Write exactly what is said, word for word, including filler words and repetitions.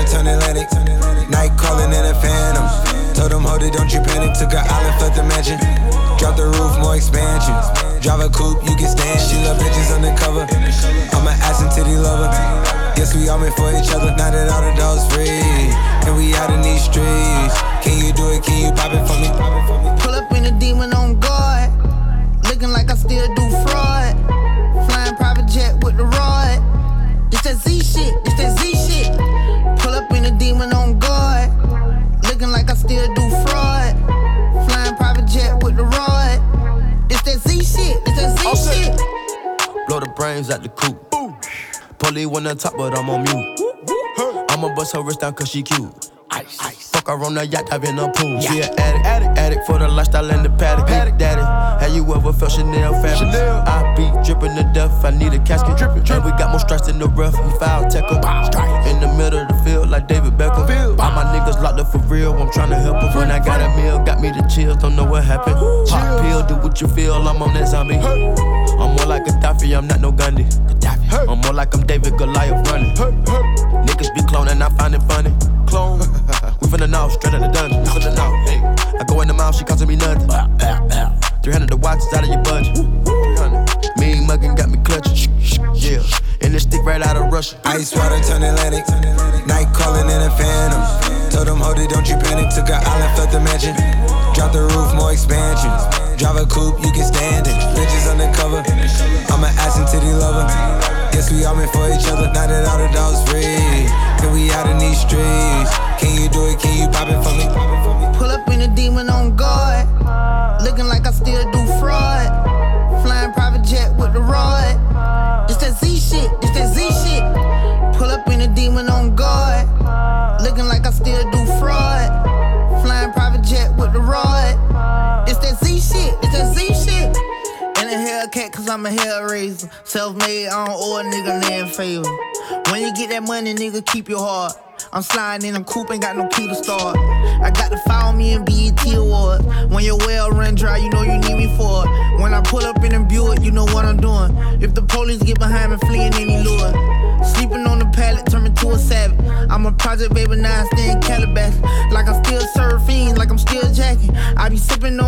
turn Atlantic. Night calling in a phantom. Told them, hold it, don't you panic. Took an island, left the mansion. Drop the roof, more expansion. Drive a coupe, you can stand. She love bitches undercover. I'm an ass and titty lover. Guess we all meant for each other. Now that all the dogs free, and we out in these streets. Can you do it? Can you pop it for me? Pull up in a demon on guard. Looking like I still do fraud. Flying private jet with the rod. This that Z shit, this that Z shit. Pull up in a demon on guard. Looking like I still do fraud. Flying private jet with the rod. This that Z shit, this that Z okay. shit. Blow the brains out the coop. Polly on the top, but I'm on mute. I'ma bust her wrist down cause she cute. Ice, ice. Fuck her on the yacht, I've in a pool. She an addict, addict, addict for the lifestyle and the paddock. Paddock, daddy, have you ever felt Chanel fabric? Chanel. I be dripping to death, I need a casket. Drippin', drippin'. And we got more strikes in the rough, we foul tech em. In the middle of the field like David Beckham. Field. All my niggas locked up for real, I'm tryna help them. When I got a meal, got me the chills, don't know what happened. Pop pill, do what you feel, I'm on that zombie. Hey. I'm more like Gaddafi, I'm not no Gandhi. Hey. I'm more like I'm David Goliath running. Hey. Hey. Niggas be cloning, I find it funny. Clone. We finna know, straight out the dungeon. We finna know. Hey. I go in the mouth, she costing me nothing. three hundred the watch is out of your budget. three hundred Mean muggin' got me clutching. Yeah. And this stick right out of Russia. Ice water turn Atlantic. Night calling in a phantom. Told them, hold it, don't you panic. Took an island, left the mansion. Drop the roof, more expansion. Drive a coupe, you can stand it. Bitches undercover. I'm an ass and titty lover. Guess we all meant for each other. Now that all the dogs free, and we out in these streets. Can you do it? Can you pop it for me? Pull up in a demon on guard. Looking like I still do fraud. Flying private jet with the rod. This that Z shit, this that Z shit. Pull up in a demon on guard. Looking like I still do fraud. Flying private jet with the rod. It's that Z shit, it's that Z shit. And a Hellcat cause I'm a hellraiser. Self-made, I don't owe a nigga land favor. When you get that money, nigga, keep your heart. I'm sliding in a coupe, ain't got no key to start. I got to follow me in B E T Awards. When your well run dry, you know you need me for it. When I pull up in a Buick, you know what I'm doing. If the police get behind me, fleeing any lure. Sleeping on the pallet, turn me to a savage. I'm a project baby, now I stay in Calabash. Like I'm still surfing, like I'm still jacking. I be sipping on